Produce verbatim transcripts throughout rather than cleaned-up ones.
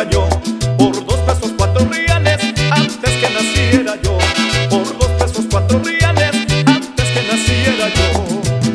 engañó. Por dos pesos cuatro reales antes que naciera yo. Por dos pesos cuatro reales antes que naciera yo.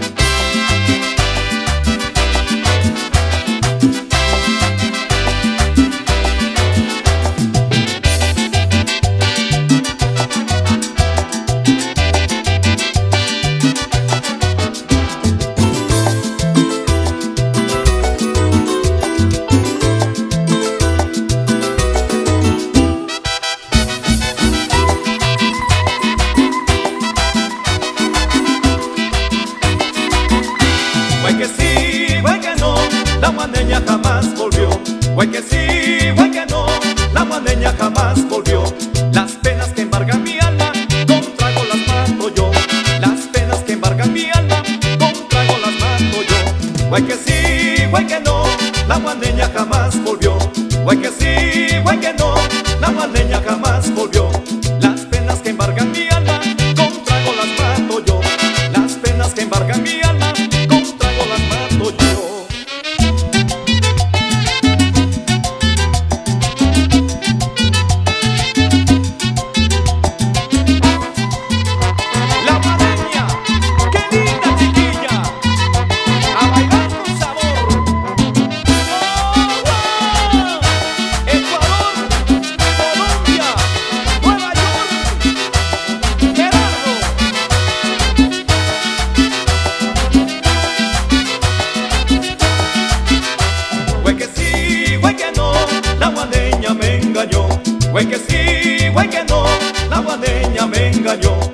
Güey que sí, güey que no, la guaneña jamás volvió. Güey que sí, güey que no, la guaneña jamás volvió. Las penas que embargan mi alma, con trago las mato yo. Las penas que embargan mi alma, con trago las mato yo. Güey que sí, güey que no, la guaneña jamás volvió. Güey que sí, güey que no, la guaneña jamás volvió. Las penas que embargan mi alma, con trago las mato yo. Las penas que embargan mi alma, güey que sí, güey que no, la guaneña me engañó.